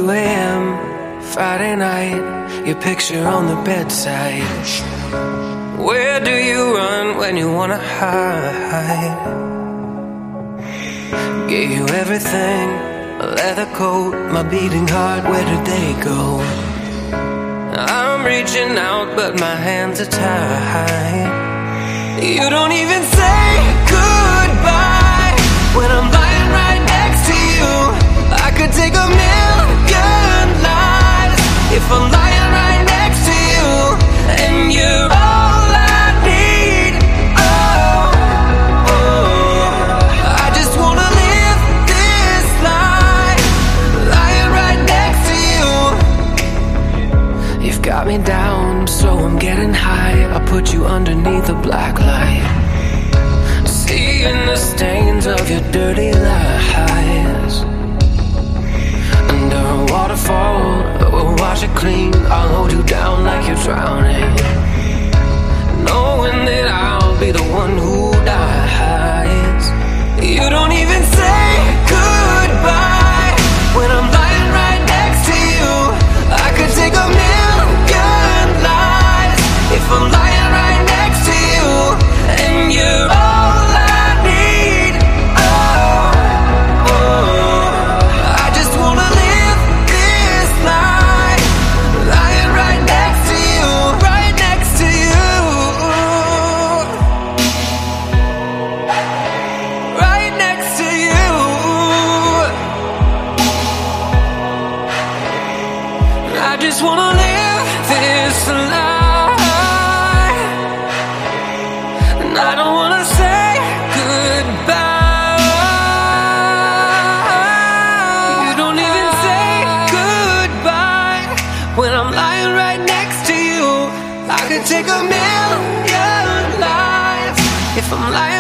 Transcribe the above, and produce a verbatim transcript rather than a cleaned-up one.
two a m Friday night, your picture on the bedside. Where do you run when you wanna hide? Gave you everything, a leather coat, my beating heart, where did they go? I'm reaching out, but my hands are tied. You don't even say goodbye when I'm lying right next to you. I could take a million lives if I'm lying right next to you, and you're all I need. Oh, oh. I just wanna live this life, lying right next to you. You've got me down, so I'm getting high. I put you underneath a black light, seeing the stains of your dirty lies. Under a waterfall, we'll wash it clean. I'll hold you down like you're drowning, knowing that I'll be the one who dies. You don't even say goodbye when I'm lying right next to you. I could take a million lives if I'm lying right next to you, and you're all I need. Oh, oh. I just wanna live this life, lying right next to you, right next to you, right next to you. I just wanna live this life, and I don't wanna say goodbye. You don't even say goodbye when I'm lying right next to you. I could take a million lives if I'm lying